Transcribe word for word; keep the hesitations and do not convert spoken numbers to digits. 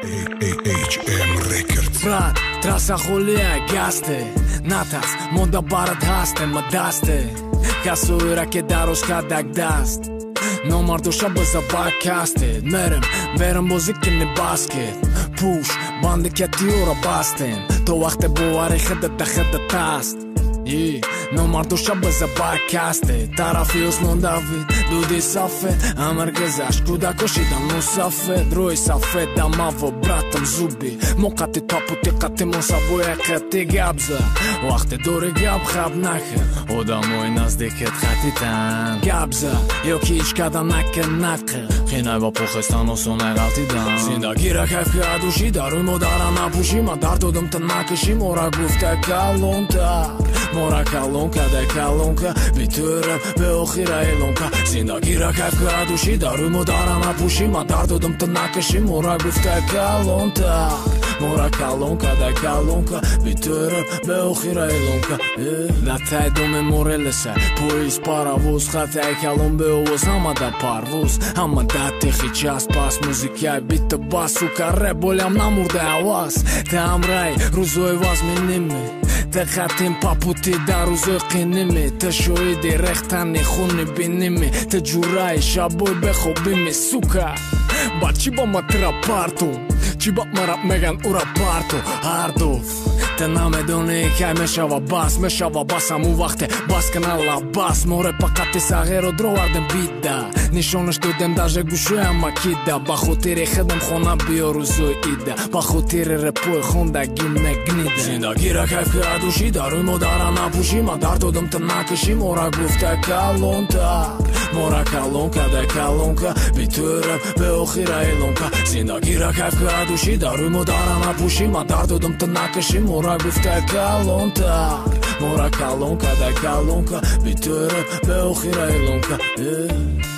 H M Records. Brat, trasa xolia gaste Natas, monda barad haste ma daste Kasura ke darosh kadak dast Nomardosha baza bakastet Merem, verem muzikën në basket Push, bandi kjeti ora bastin To waqte buari khedët të khedët tast I, nomardosha baza bakastet Tarafios non David, dudi safet Amar gezash, kuda koshida mu safet Droj safet, da mavo bratëm zubi Mokati tapu ti kati monsa buja këti gabza Waqte dori gab khab nakhe Oda moj nazdiket khati tan Gabza, jo ki qka da nakhe nakhe Khinaj ba pukhestan o son e galti dan Zinda gira kajf ka dushi Daruj mo dara na pushi Ma dar do dëm të nakëshi Mora gufte kalon tar Mora kalon ka dhe kalon ka Bitërëm be okhira e lonka Zinda gira kajf ka dushi Daruj mo dara na pushi Ma dar do dëm të nakëshi Mora gufte kalon tar Mora kalon ka dhe kalon ka Bitërëm be okhira e lonka Dhe taj do me morelese Po is para vus Khate e kalon be uvus Hama da par vus Hama da te khiqas pas Muzikja e bit të bas U ka re boljam namur dhe awas Te amraj ruzoj vaz minimi Te khatim paputi da ruzoj qinimi Te shoj di rehtani khuni binimi Te gjuraj shaboj be khobimi Suka Ba qiba ma të rapartu Qiba ma rap megan u rapartu Arduf Te na me doni i kaj me shava bas Me shava bas a mu vakte Bas këna la bas More pa kati sa gero dro ardem bida Nishon është të dem da zhe gushoja ma kida Ba khutiri khedem khona bio ruzoj ida Ba khutiri repoj khonda gjim me gnida Zinda gira kajf ka dushi Daruj mo dara na pushi Ma dar do dëm të nakëshi Mora gufte kalon tar Mora kalon ka dhe kalon ka Bitërëm be okhira e lonka Zinda gira kajf ka dushi Daruj mo dara na pushi Ma dar do dëm të nakëshi Mora gufte kalon tar Mora kalon ka dhe kalon ka Bitërëm be okhira e lonka